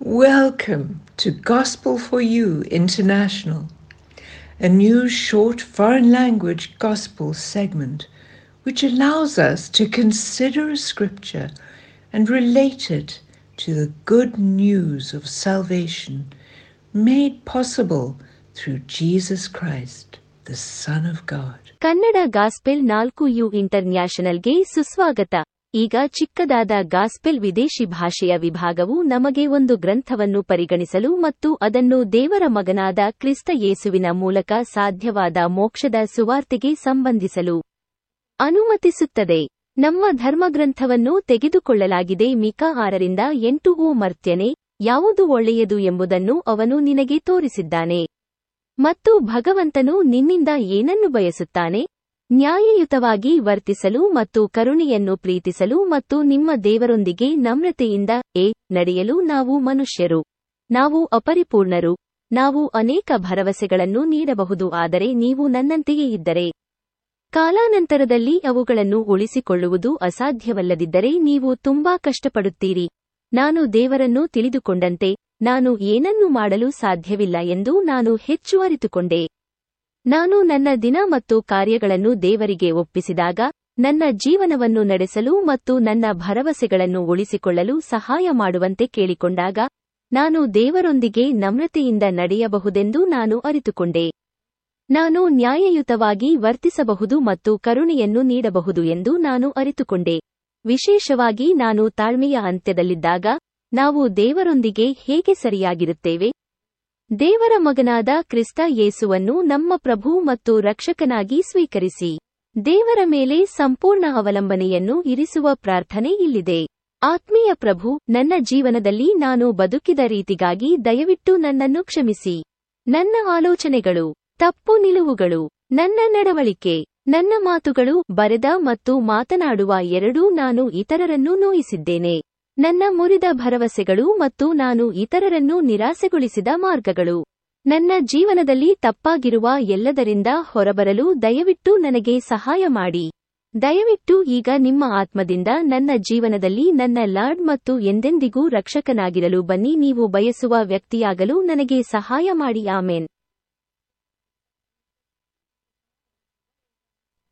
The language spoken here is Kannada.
Welcome to Gospel for You International, a new short foreign language gospel segment which allows us to consider a scripture and relate it to the good news of salvation made possible through Jesus Christ, the Son of God. Kannada gospel 4U ಇಂಟರ್ನ್ಯಾಷನಲ್ಗೆ ಸುಸ್ವಾಗತ. ಈಗ ಚಿಕ್ಕದಾದ ಗಾಸ್ಪೆಲ್ ವಿದೇಶಿ ಭಾಷೆಯ ವಿಭಾಗವು ನಮಗೆ ಒಂದು ಗ್ರಂಥವನ್ನು ಪರಿಗಣಿಸಲು ಮತ್ತು ಅದನ್ನು ದೇವರ ಮಗನಾದ ಕ್ರಿಸ್ತ ಯೇಸುವಿನ ಮೂಲಕ ಸಾಧ್ಯವಾದ ಮೋಕ್ಷದ ಸುವಾರ್ತೆಗೆ ಸಂಬಂಧಿಸಲು ಅನುಮತಿಸುತ್ತದೆ. ನಮ್ಮ ಧರ್ಮಗ್ರಂಥವನ್ನು ತೆಗೆದುಕೊಳ್ಳಲಾಗಿದೆ. ಮಿಕ 6:8. ಓ ಮರ್ತ್ಯನೇ, ಯಾವುದು ಒಳ್ಳೆಯದು ಎಂಬುದನ್ನು ಅವನು ನಿನಗೆ ತೋರಿಸಿದ್ದಾನೆ. ಮತ್ತು ಭಗವಂತನು ನಿನ್ನಿಂದ ಏನನ್ನು ಬಯಸುತ್ತಾನೆ? ನ್ಯಾಯಯುತವಾಗಿ ವರ್ತಿಸಲು ಮತ್ತು ಕರುಣೆಯನ್ನು ಪ್ರೀತಿಸಲು ಮತ್ತು ನಿಮ್ಮ ದೇವರೊಂದಿಗೆ ನಮ್ರತೆಯಿಂದ ನಡೆಯಲು. ನಾವು ಮನುಷ್ಯರು, ನಾವು ಅಪರಿಪೂರ್ಣರು, ನಾವು ಅನೇಕ ಭರವಸೆಗಳನ್ನು ನೀಡಬಹುದು, ಆದರೆ ನೀವು ನನ್ನಂತೆಯೇ ಇದ್ದರೆ ಕಾಲಾನಂತರದಲ್ಲಿ ಅವುಗಳನ್ನು ಉಳಿಸಿಕೊಳ್ಳುವುದು ಅಸಾಧ್ಯವಲ್ಲದಿದ್ದರೆ ನೀವು ತುಂಬಾ ಕಷ್ಟಪಡುತ್ತೀರಿ. ನಾನು ದೇವರನ್ನು ತಿಳಿದುಕೊಂಡಂತೆ ನಾನು ಏನನ್ನೂ ಮಾಡಲು ಸಾಧ್ಯವಿಲ್ಲ ಎಂದು ನಾನು ಹೆಚ್ಚು ಅರಿತುಕೊಂಡೆ. ನಾನು ನನ್ನ ದಿನ ಮತ್ತು ಕಾರ್ಯಗಳನ್ನು ದೇವರಿಗೆ ಒಪ್ಪಿಸಿದಾಗ, ನನ್ನ ಜೀವನವನ್ನು ನಡೆಸಲು ಮತ್ತು ನನ್ನ ಭರವಸೆಗಳನ್ನು ಉಳಿಸಿಕೊಳ್ಳಲು ಸಹಾಯ ಮಾಡುವಂತೆ ಕೇಳಿಕೊಂಡಾಗ, ನಾನು ದೇವರೊಂದಿಗೆ ನಮ್ರತೆಯಿಂದ ನಡೆಯಬಹುದೆಂದು ನಾನು ಅರಿತುಕೊಂಡೆ. ನಾನು ನ್ಯಾಯಯುತವಾಗಿ ವರ್ತಿಸಬಹುದು ಮತ್ತು ಕರುಣೆಯನ್ನು ನೀಡಬಹುದು ಎಂದು ನಾನು ಅರಿತುಕೊಂಡೆ. ವಿಶೇಷವಾಗಿ ನಾನು ತಾಳ್ಮೆಯ ಅಂತ್ಯದಲ್ಲಿದ್ದಾಗ ನಾವು ದೇವರೊಂದಿಗೆ ಹೇಗೆ ಸರಿಯಾಗಿರುತ್ತೇವೆ? ದೇವರ ಮಗನಾದ ಕ್ರಿಸ್ತ ಯೇಸುವನ್ನು ನಮ್ಮ ಪ್ರಭು ಮತ್ತು ರಕ್ಷಕನಾಗಿ ಸ್ವೀಕರಿಸಿ ದೇವರ ಮೇಲೆ ಸಂಪೂರ್ಣ ಅವಲಂಬನೆಯನ್ನು ಇರಿಸುವ ಪ್ರಾರ್ಥನೆ ಇಲ್ಲಿದೆ. ಆತ್ಮೀಯ ಪ್ರಭು, ನನ್ನ ಜೀವನದಲ್ಲಿ ನಾನು ಬದುಕಿದ ರೀತಿಗಾಗಿ ದಯವಿಟ್ಟು ನನ್ನನ್ನು ಕ್ಷಮಿಸಿ. ನನ್ನ ಆಲೋಚನೆಗಳು, ತಪ್ಪು ನಿಲುವುಗಳು, ನನ್ನ ನಡವಳಿಕೆ, ನನ್ನ ಮಾತುಗಳು, ಬರೆದ ಮತ್ತು ಮಾತನಾಡುವ ಎರಡೂ ನಾನು ಇತರರನ್ನು ನೋಯಿಸಿದ್ದೇನೆ. ನನ್ನ ಮುರಿದ ಭರವಸೆಗಳು ಮತ್ತು ನಾನು ಇತರರನ್ನು ನಿರಾಸೆಗೊಳಿಸಿದ ಮಾರ್ಗಗಳು. ನನ್ನ ಜೀವನದಲ್ಲಿ ತಪ್ಪಾಗಿರುವ ಎಲ್ಲದರಿಂದ ಹೊರಬರಲು ದಯವಿಟ್ಟು ನನಗೆ ಸಹಾಯ ಮಾಡಿ. ದಯವಿಟ್ಟು ಈಗ ನಿಮ್ಮ ಆತ್ಮದಿಂದ ನನ್ನ ಜೀವನದಲ್ಲಿ ನನ್ನ ಲಾರ್ಡ್ ಮತ್ತು ಎಂದೆಂದಿಗೂ ರಕ್ಷಕನಾಗಿರಲು ಬನ್ನಿ. ನೀವು ಬಯಸುವ ವ್ಯಕ್ತಿಯಾಗಲು ನನಗೆ ಸಹಾಯ ಮಾಡಿ. ಆಮೆನ್.